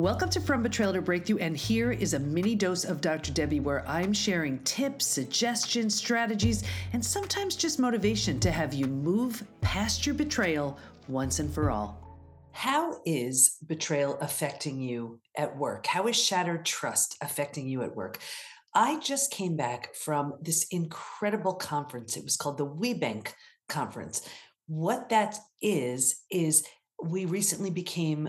Welcome to From Betrayal to Breakthrough, and here is a mini dose of Dr. Debbie where I'm sharing tips, suggestions, strategies, and sometimes just motivation to have you move past your betrayal once and for all. How is betrayal affecting you at work? How is shattered trust affecting you at work? I just came back from this incredible conference. It was called the WeBank Conference. What that is we recently became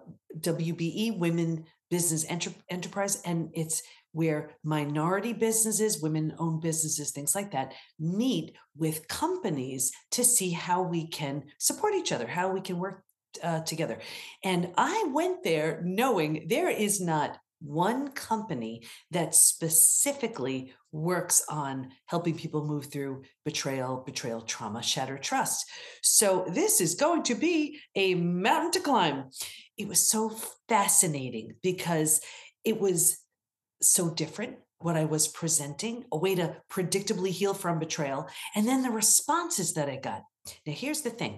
WBE, Women Business Enterprise, and it's where minority businesses, women-owned businesses, things like that, meet with companies to see how we can support each other, how we can work together. And I went there knowing there is not one company that specifically works on helping people move through betrayal, trauma, shattered trust. So this is going to be a mountain to climb. It was so fascinating because it was so different what I was presenting, a way to predictably heal from betrayal, and then the responses that I got. Now, here's the thing.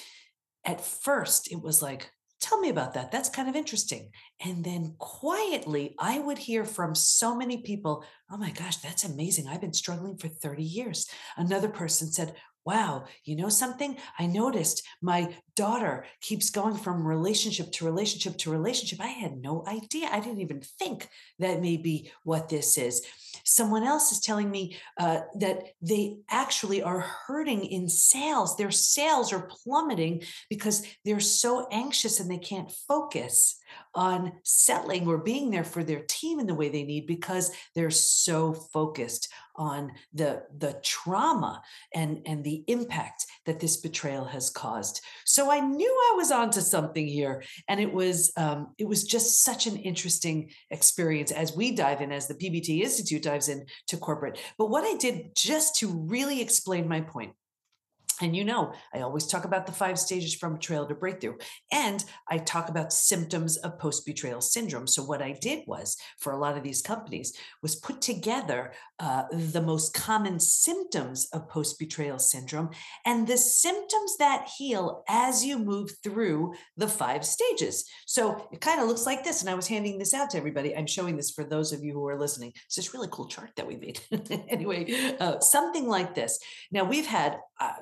At first, it was like, tell me about that. That's kind of interesting. And then quietly, I would hear from so many people, oh my gosh, that's amazing. I've been struggling for 30 years. Another person said, wow, you know something? I noticed my daughter keeps going from relationship to relationship to relationship. I had no idea. I didn't even think that may be what this is. Someone else is telling me that they actually are hurting in sales. Their sales are plummeting because they're so anxious and they can't focus on selling or being there for their team in the way they need because they're so focused on the trauma and the impact that this betrayal has caused. So I knew I was onto something here, and it was just such an interesting experience as we dive in, as the PBT Institute dives into corporate. But what I did just to really explain my point. And you know, I always talk about the 5 stages from betrayal to breakthrough. And I talk about symptoms of post-betrayal syndrome. So what I did was, for a lot of these companies, was put together the most common symptoms of post-betrayal syndrome and the symptoms that heal as you move through the 5 stages. So it kind of looks like this. And I was handing this out to everybody. I'm showing this for those of you who are listening. It's this really cool chart that we made. Anyway, something like this. Now, we've had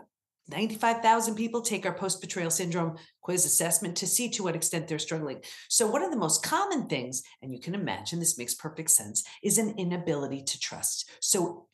95,000 people take our post-betrayal syndrome quiz assessment to see to what extent they're struggling. So one of the most common things, and you can imagine this makes perfect sense, is an inability to trust. So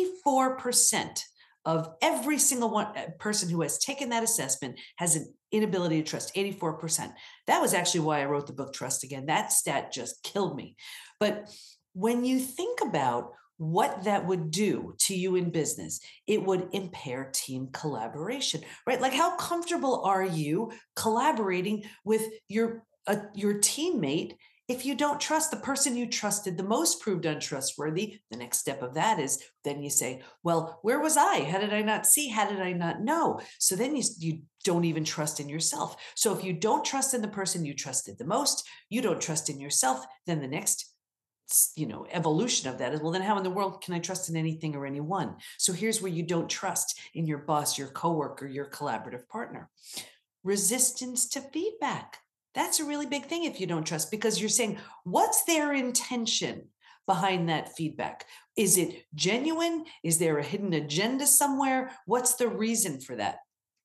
84% of every single person who has taken that assessment has an inability to trust, 84%. That was actually why I wrote the book, Trust Again. That stat just killed me. But when you think about what that would do to you in business, it would impair team collaboration, right? Like, how comfortable are you collaborating with your teammate if you don't trust the person you trusted the most proved untrustworthy? The next step of that is then you say, well, where was I? How did I not see? How did I not know? So then you don't even trust in yourself. So if you don't trust in the person you trusted the most, you don't trust in yourself, then the next evolution of that is, well, then how in the world can I trust in anything or anyone? So here's where you don't trust in your boss, your coworker, your collaborative partner. Resistance to feedback. That's a really big thing if you don't trust, because you're saying, what's their intention behind that feedback? Is it genuine? Is there a hidden agenda somewhere? What's the reason for that?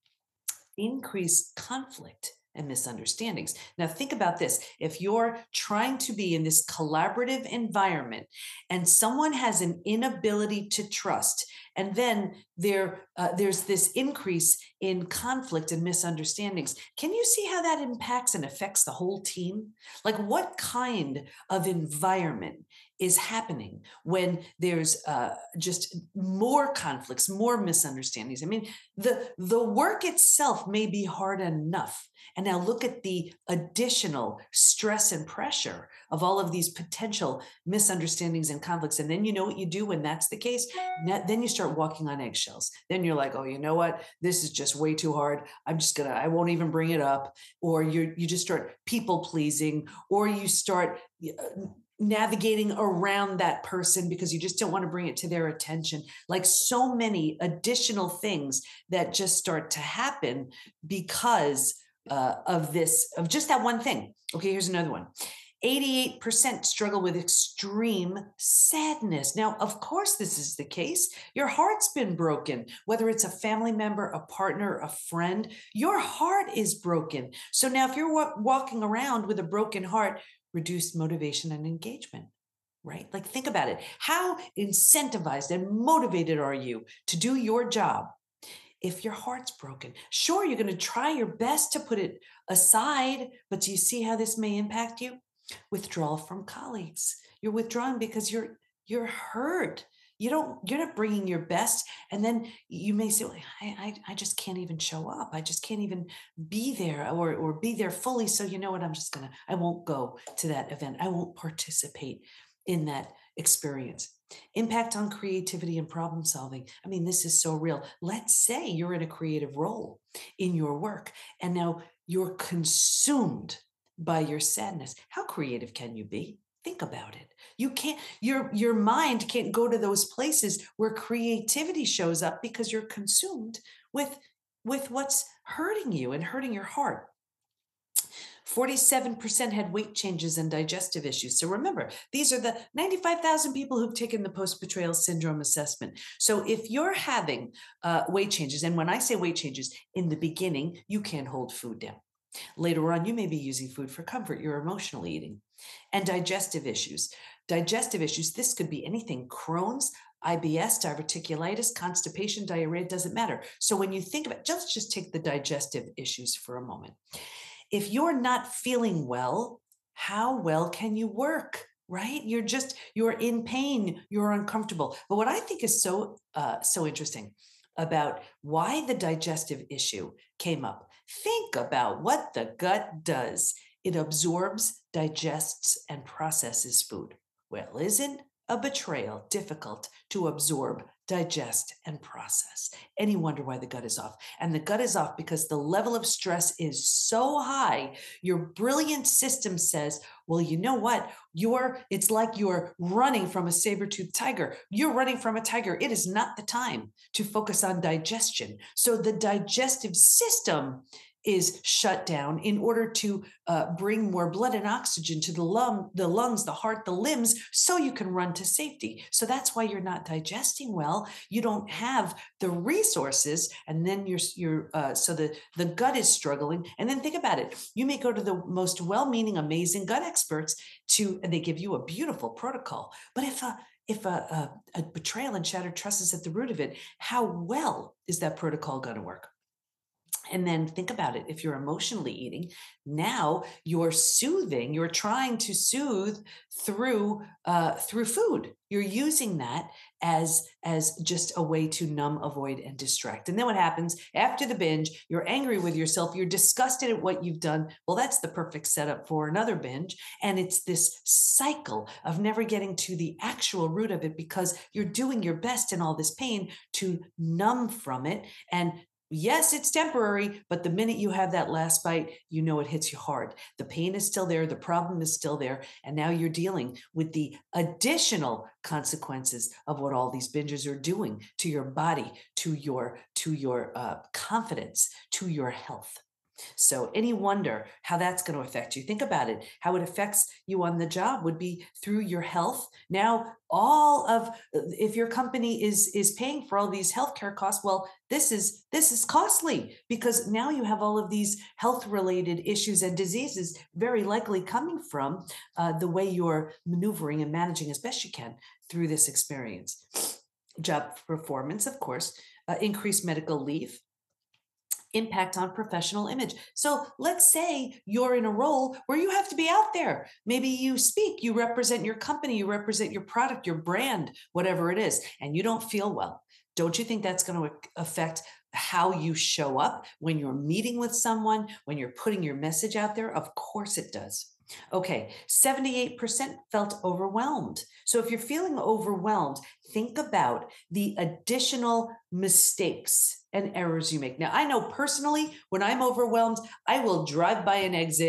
Increased conflict and misunderstandings. Now, think about this. If you're trying to be in this collaborative environment and someone has an inability to trust, and then there's this increase in conflict and misunderstandings, can you see how that impacts and affects the whole team? Like, what kind of environment is happening when there's just more conflicts, more misunderstandings? I mean, the work itself may be hard enough. And now look at the additional stress and pressure of all of these potential misunderstandings and conflicts. And then you know what you do when that's the case? Then you start walking on eggshells. Then you're like, oh, you know what? This is just way too hard. I won't even bring it up. Or you just start people pleasing, or you start navigating around that person because you just don't want to bring it to their attention. Like, so many additional things that just start to happen because of just that one thing. Okay, here's another one. 88% struggle with extreme sadness. Now, of course, this is the case. Your heart's been broken, whether it's a family member, a partner, a friend, your heart is broken. So now, if you're walking around with a broken heart, reduced motivation and engagement, right? Like, think about it. How incentivized and motivated are you to do your job if your heart's broken? Sure, you're going to try your best to put it aside, but do you see how this may impact you? Withdrawal from colleagues. You're withdrawing because you're hurt. You're not bringing your best, and then you may say, well, I just can't even show up. I just can't even be there, or be there fully. So you know what? I won't go to that event. I won't participate in that experience. Impact on creativity and problem solving. I mean, this is so real. Let's say you're in a creative role in your work, and now you're consumed by your sadness. How creative can you be? Think about it. You can't, your mind can't go to those places where creativity shows up because you're consumed with what's hurting you and hurting your heart. 47% had weight changes and digestive issues. So remember, these are the 95,000 people who've taken the post-betrayal syndrome assessment. So if you're having weight changes, and when I say weight changes, in the beginning, you can't hold food down. Later on, you may be using food for comfort, you're emotional eating. And digestive issues. Digestive issues, this could be anything: Crohn's, IBS, diverticulitis, constipation, diarrhea, doesn't matter. So when you think about it, just take the digestive issues for a moment. If you're not feeling well, how well can you work? Right? You're in pain, you're uncomfortable. But what I think is so interesting about why the digestive issue came up. Think about what the gut does. It absorbs, digests, and processes food. Well, isn't a betrayal difficult to absorb, digest, and process? Any wonder why the gut is off? And the gut is off because the level of stress is so high. Your brilliant system says, well, you know what? It's like you're running from a saber-toothed tiger. You're running from a tiger. It is not the time to focus on digestion. So the digestive system is shut down in order to bring more blood and oxygen to the lungs, the heart, the limbs, so you can run to safety. So that's why you're not digesting well. You don't have the resources, and then so the gut is struggling. And then think about it. You may go to the most well-meaning, amazing gut experts and they give you a beautiful protocol. But if a betrayal and shattered trust is at the root of it, how well is that protocol going to work? And then think about it. If you're emotionally eating, now you're trying to soothe through food. You're using that as just a way to numb, avoid, and distract. And then what happens after the binge? You're angry with yourself. You're disgusted at what you've done. Well, that's the perfect setup for another binge. And it's this cycle of never getting to the actual root of it because you're doing your best in all this pain to numb from it. And yes, it's temporary, but the minute you have that last bite, you know it hits you hard. The pain is still there. The problem is still there. And now you're dealing with the additional consequences of what all these bingers are doing to your body, to your confidence, to your health. So any wonder how that's going to affect you? Think about it. How it affects you on the job would be through your health. Now, if your company is paying for all these healthcare costs, well, this is costly because now you have all of these health related issues and diseases very likely coming from the way you're maneuvering and managing as best you can through this experience. Job performance, of course, increased medical leave, impact on professional image. So let's say you're in a role where you have to be out there. Maybe you speak, you represent your company, you represent your product, your brand, whatever it is, and you don't feel well. Don't you think that's going to affect how you show up when you're meeting with someone, when you're putting your message out there? Of course it does. Okay, 78% felt overwhelmed. So if you're feeling overwhelmed, think about the additional mistakes and errors you make. Now, I know personally, when I'm overwhelmed, I will drive by an exit.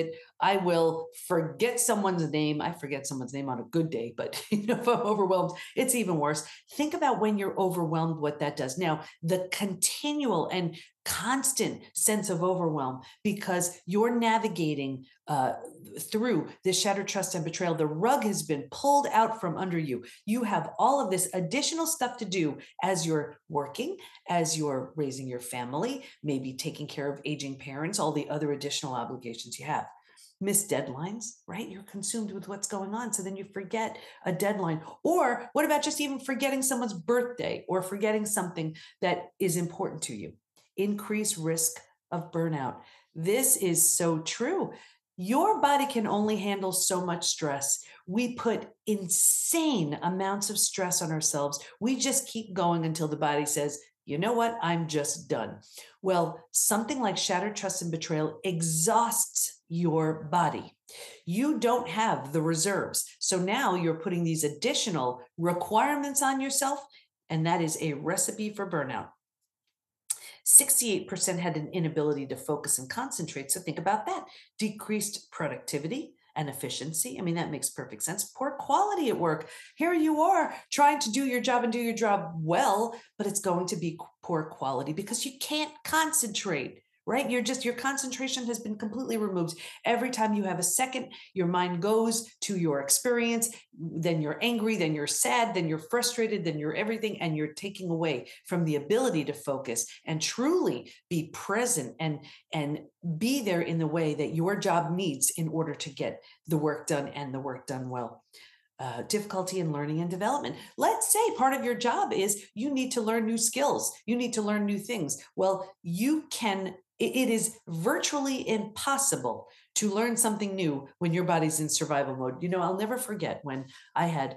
I will forget someone's name. I forget someone's name on a good day, but if I'm overwhelmed, it's even worse. Think about when you're overwhelmed, what that does. Now, the continual and constant sense of overwhelm because you're navigating through this shattered trust and betrayal. The rug has been pulled out from under you. You have all of this additional stuff to do as you're working, as you're raising your family, maybe taking care of aging parents, all the other additional obligations you have. Miss deadlines, right? You're consumed with what's going on. So then you forget a deadline. Or what about just even forgetting someone's birthday or forgetting something that is important to you? Increased risk of burnout. This is so true. Your body can only handle so much stress. We put insane amounts of stress on ourselves. We just keep going until the body says, you know what? I'm just done. Well, something like shattered trust and betrayal exhausts your body. You don't have the reserves. So now you're putting these additional requirements on yourself, and that is a recipe for burnout. 68% had an inability to focus and concentrate. So think about that. Decreased productivity and efficiency. I mean, that makes perfect sense. Poor quality at work. Here you are trying to do your job and do your job well, but it's going to be poor quality because you can't concentrate. Right? Your concentration has been completely removed. Every time you have a second, your mind goes to your experience. Then you're angry, then you're sad, then you're frustrated, then you're everything. And you're taking away from the ability to focus and truly be present and be there in the way that your job needs in order to get the work done and the work done well. Difficulty in learning and development. Let's say part of your job is you need to learn new skills. You need to learn new things. Well, it is virtually impossible to learn something new when your body's in survival mode. I'll never forget when I had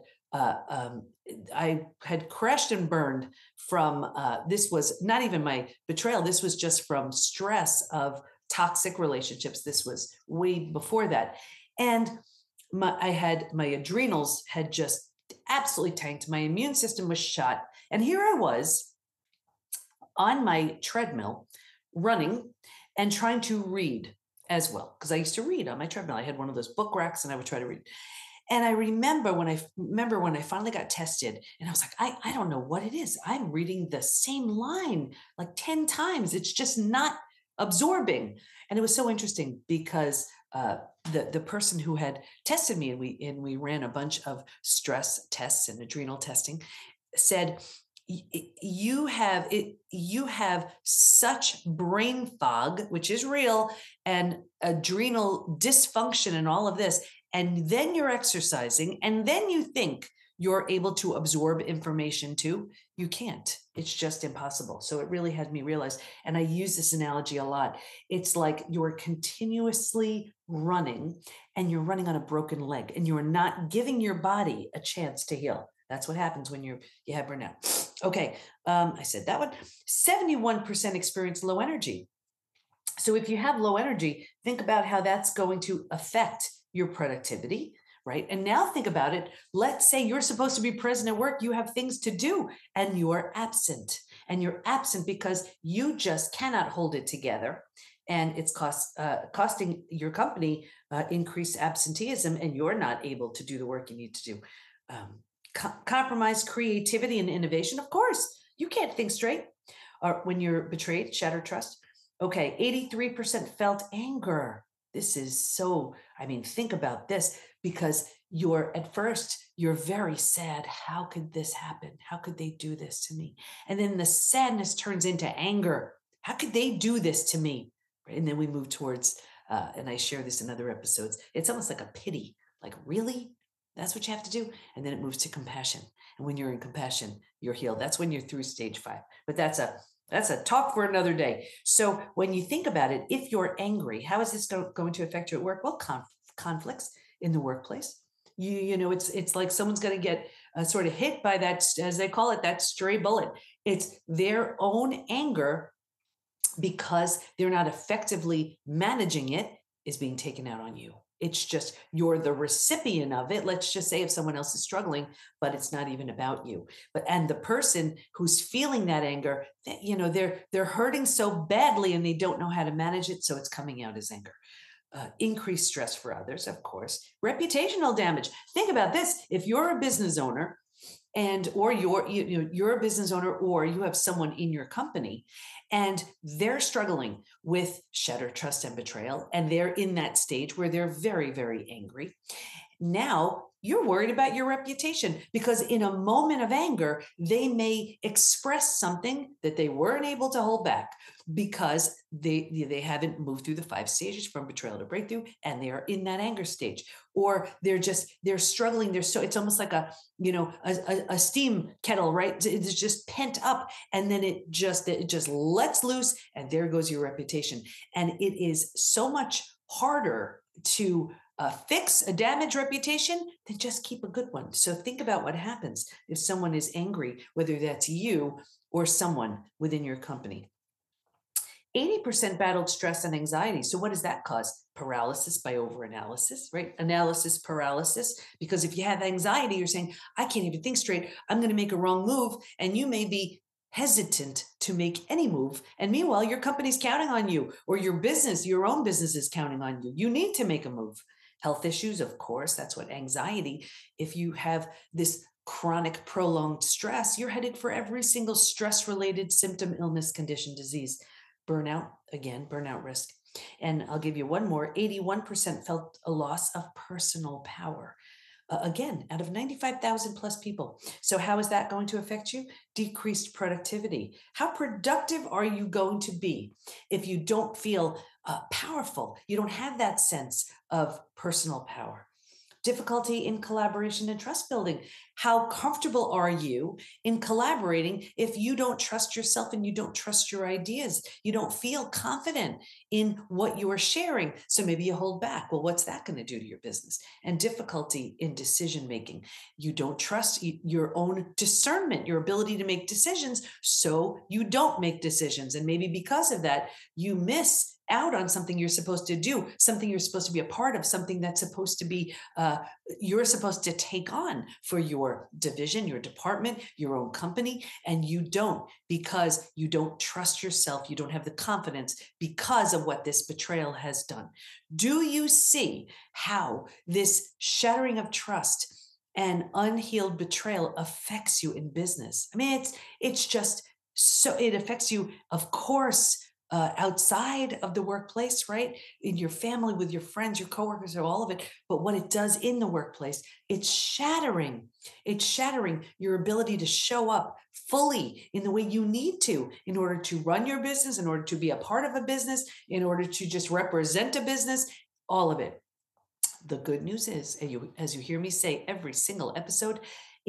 crashed and burned from, this was not even my betrayal. This was just from stress of toxic relationships. This was way before that. And my adrenals had just absolutely tanked. My immune system was shot. And here I was on my treadmill running and trying to read as well, because I used to read on my treadmill. I had one of those book racks and I would try to read. And I remember when I finally got tested and I was like, I don't know what it is. I'm reading the same line like 10 times. It's just not absorbing. And it was so interesting because the person who had tested me and we ran a bunch of stress tests and adrenal testing said, you have such brain fog, which is real, and adrenal dysfunction and all of this. And then you're exercising and then you think you're able to absorb information too. You can't. It's just impossible. So it really had me realize, and I use this analogy a lot. It's like you're continuously running and you're running on a broken leg and you're not giving your body a chance to heal. That's what happens when you have burnout. Okay, I said that one. 71% experience low energy. So if you have low energy, think about how that's going to affect your productivity, right? And now think about it. Let's say you're supposed to be present at work. You have things to do and you're absent. And you're absent because you just cannot hold it together. And it's costing your company increased absenteeism, and you're not able to do the work you need to do. Compromise creativity and innovation. Of course, you can't think straight when you're betrayed, shattered trust. Okay, 83% felt anger. This is so, think about this, because at first, you're very sad. How could this happen? How could they do this to me? And then the sadness turns into anger. How could they do this to me? And then we move towards, and I share this in other episodes, it's almost like a pity. Like, really? That's what you have to do? And then it moves to compassion. And when you're in compassion, you're healed. That's when you're through stage 5. But that's a talk for another day. So when you think about it, if you're angry, how is this going to affect you at work? Well, conflicts in the workplace. It's like someone's going to get sort of hit by that, as they call it, that stray bullet. It's their own anger because they're not effectively managing it is being taken out on you. It's just you're the recipient of it. Let's just say if someone else is struggling, but it's not even about you. And the person who's feeling that anger, they're hurting so badly and they don't know how to manage it, so it's coming out as anger. increased stress for others, of course. Reputational damage. Think about this. If you're a business owner or you're a business owner, or you have someone in your company and they're struggling with shattered trust and betrayal, and they're in that stage where they're very, very angry. Now you're worried about your reputation, because in a moment of anger, they may express something that they weren't able to hold back because they haven't moved through the 5 stages from betrayal to breakthrough, and they are in that anger stage, or they're struggling. It's almost like a steam kettle, right? It's just pent up, and then it just lets loose, and there goes your reputation. And it is so much harder to fix a damaged reputation than just keep a good one. So think about what happens if someone is angry, whether that's you or someone within your company. 80% battled stress and anxiety. So what does that cause? Paralysis by overanalysis, right? Analysis paralysis. Because if you have anxiety, you're saying, I can't even think straight. I'm going to make a wrong move. And you may be hesitant to make any move. And meanwhile, your company's counting on you, or your own business is counting on you. You need to make a move. Health issues, of course, that's what anxiety. If you have this chronic prolonged stress, you're headed for every single stress-related symptom, illness, condition, disease. Burnout, again, burnout risk. And I'll give you one more. 81% felt a loss of personal power. Again, out of 95,000 plus people. So how is that going to affect you? Decreased productivity. How productive are you going to be if you don't feel powerful? You don't have that sense of personal power. Difficulty in collaboration and trust building. How comfortable are you in collaborating if you don't trust yourself and you don't trust your ideas? You don't feel confident in what you are sharing. So maybe you hold back. Well, what's that going to do to your business? And difficulty in decision making. You don't trust your own discernment, your ability to make decisions. So you don't make decisions. And maybe because of that, you miss out on something you're supposed to do, something you're supposed to be a part of, something that's supposed to be, you're supposed to take on for your division, your department, your own company, and you don't, because you don't trust yourself. You don't have the confidence because of what this betrayal has done. Do you see how this shattering of trust and unhealed betrayal affects you in business? I mean, it's just so, it affects you, of course, outside of the workplace, right? In your family, with your friends, your coworkers, or all of it. But what it does in the workplace, it's shattering. It's shattering your ability to show up fully in the way you need to in order to run your business, in order to be a part of a business, in order to just represent a business, all of it. The good news is, as you hear me say every single episode,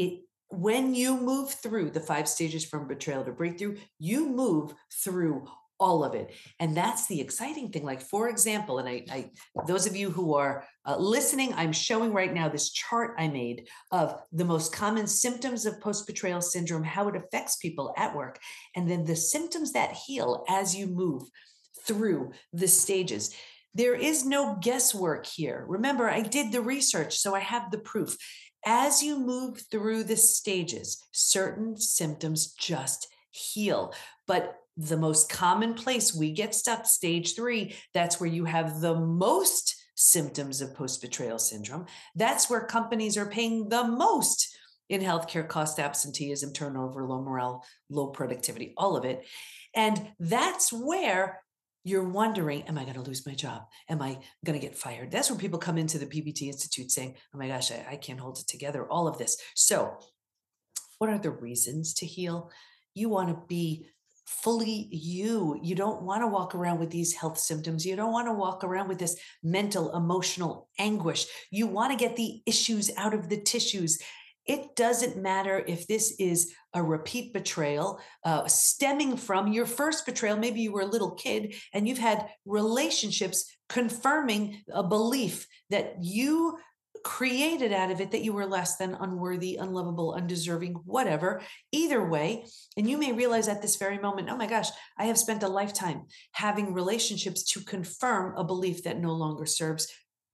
when you move through the 5 stages from betrayal to breakthrough, you move through all of it. And that's the exciting thing. Like, for example, and I those of you who are listening, I'm showing right now this chart I made of the most common symptoms of post-betrayal syndrome, how it affects people at work, and then the symptoms that heal as you move through the stages. There is no guesswork here. Remember, I did the research, so I have the proof. As you move through the stages, certain symptoms just heal. But the most common place we get stuck, stage 3, that's where you have the most symptoms of post-betrayal syndrome. That's where companies are paying the most in healthcare cost, absenteeism, turnover, low morale, low productivity, all of it. And that's where you're wondering, am I going to lose my job? Am I going to get fired? That's when people come into the PBT Institute saying, oh my gosh, I can't hold it together, all of this. So what are the reasons to heal? You want to be fully you. You don't want to walk around with these health symptoms. You don't want to walk around with this mental, emotional anguish. You want to get the issues out of the tissues. It doesn't matter if this is a repeat betrayal stemming from your first betrayal. Maybe you were a little kid and you've had relationships confirming a belief that you created out of it, that you were less than, unworthy, unlovable, undeserving, whatever. Either way, and you may realize at this very moment, oh my gosh, I have spent a lifetime having relationships to confirm a belief that no longer serves.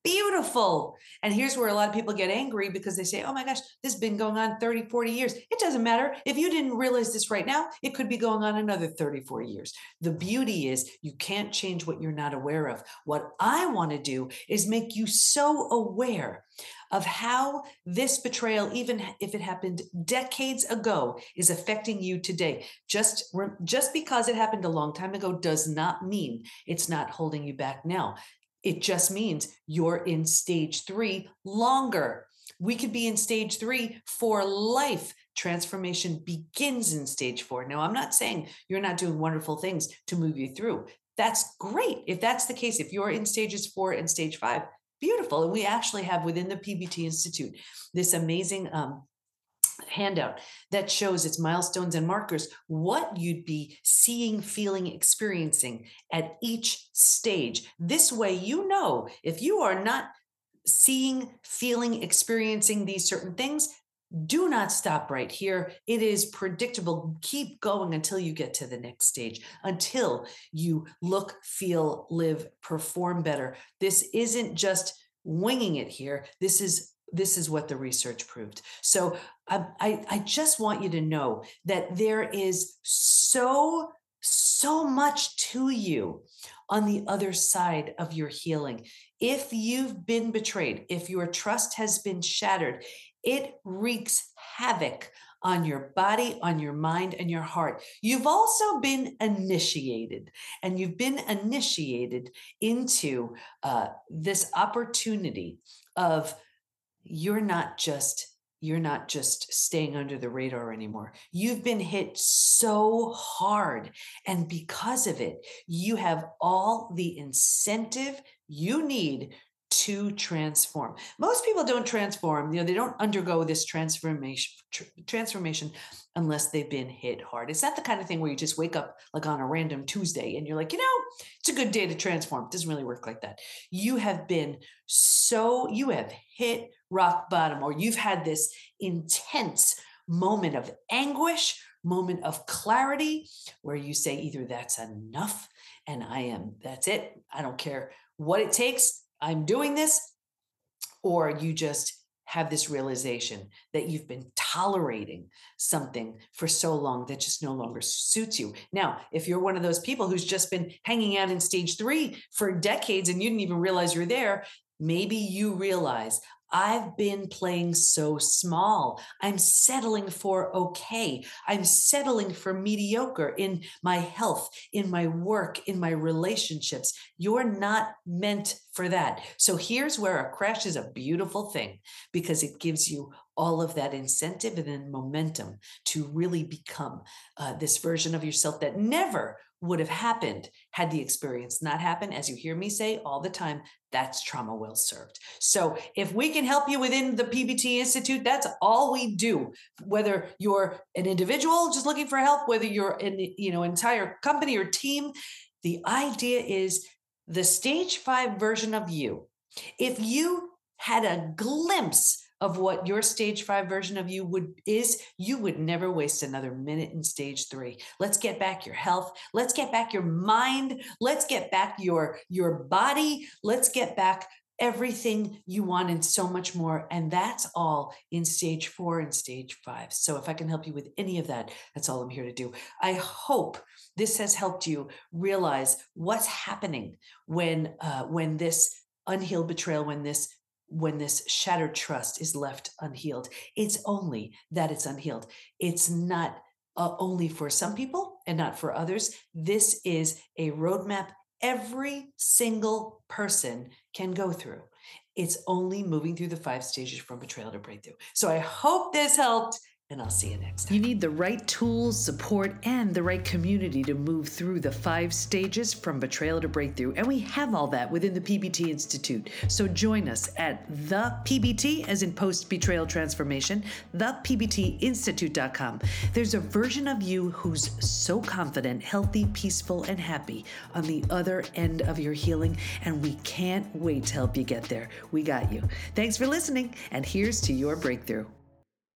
Beautiful. And here's where a lot of people get angry because they say, oh my gosh, this has been going on 30, 40 years. It doesn't matter. If you didn't realize this right now, it could be going on another 30, 40 years. The beauty is you can't change what you're not aware of. What I want to do is make you so aware of how this betrayal, even if it happened decades ago, is affecting you today. Just because it happened a long time ago does not mean it's not holding you back now. It just means you're in stage 3 longer. We could be in stage 3 for life. Transformation begins in stage 4. Now, I'm not saying you're not doing wonderful things to move you through. That's great. If that's the case, if you're in stages 4 and stage 5, beautiful. And we actually have within the PBT Institute this amazing handout that shows its milestones and markers, what you'd be seeing, feeling, experiencing at each stage. This way, you know, if you are not seeing, feeling, experiencing these certain things, do not stop right here. It is predictable. Keep going until you get to the next stage, until you look, feel, live, perform better. This isn't just winging it here. This is what the research proved. So I just want you to know that there is so much to you on the other side of your healing. If you've been betrayed, if your trust has been shattered, it wreaks havoc on your body, on your mind, and your heart. You've also been initiated, and you've been initiated into this opportunity of you're not just staying under the radar anymore. You've been hit so hard. And because of it, you have all the incentive you need to transform. Most people don't transform, they don't undergo this transformation unless they've been hit hard. It's not the kind of thing where you just wake up like on a random Tuesday and you're like, it's a good day to transform. It doesn't really work like that. You have hit rock bottom, or you've had this intense moment of anguish, moment of clarity, where you say either that's enough and that's it. I don't care what it takes. I'm doing this, or you just have this realization that you've been tolerating something for so long that just no longer suits you. Now, if you're one of those people who's just been hanging out in stage 3 for decades and you didn't even realize you're there, maybe you realize, I've been playing so small. I'm settling for okay. I'm settling for mediocre in my health, in my work, in my relationships. You're not meant for that. So here's where a crash is a beautiful thing, because it gives you all of that incentive and then momentum to really become this version of yourself that never would have happened had the experience not happened. As you hear me say all the time, that's trauma well served. So if we can help you within the PBT Institute, that's all we do. Whether you're an individual just looking for help, whether you're in entire company or team, the idea is the stage 5 version of you. If you had a glimpse of what your stage 5 version of you you would never waste another minute in stage 3. Let's get back your health. Let's get back your mind. Let's get back your body. Let's get back everything you want and so much more. And that's all in stage 4 and stage 5. So if I can help you with any of that, that's all I'm here to do. I hope this has helped you realize what's happening when this unhealed betrayal, when this shattered trust is left unhealed. It's only that it's unhealed. It's not only for some people and not for others. This is a roadmap every single person can go through. It's only moving through the 5 stages from betrayal to breakthrough. So I hope this helped, and I'll see you next time. You need the right tools, support, and the right community to move through the 5 stages from betrayal to breakthrough. And we have all that within the PBT Institute. So join us at the PBT, as in post-betrayal transformation, thepbtinstitute.com. There's a version of you who's so confident, healthy, peaceful, and happy on the other end of your healing. And we can't wait to help you get there. We got you. Thanks for listening. And here's to your breakthrough.